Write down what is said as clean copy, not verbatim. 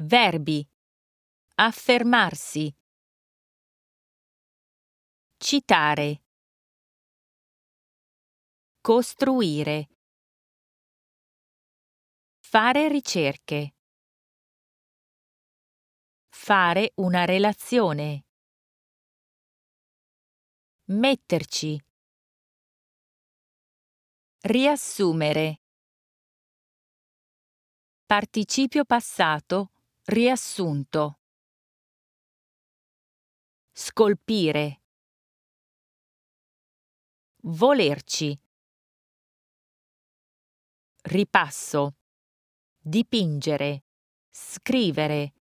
Verbi. Affermarsi. Citare. Costruire. Fare ricerche. Fare una relazione. Metterci. Riassumere. Participio passato riassunto. Scolpire. Volerci. Ripasso. Dipingere. Scrivere.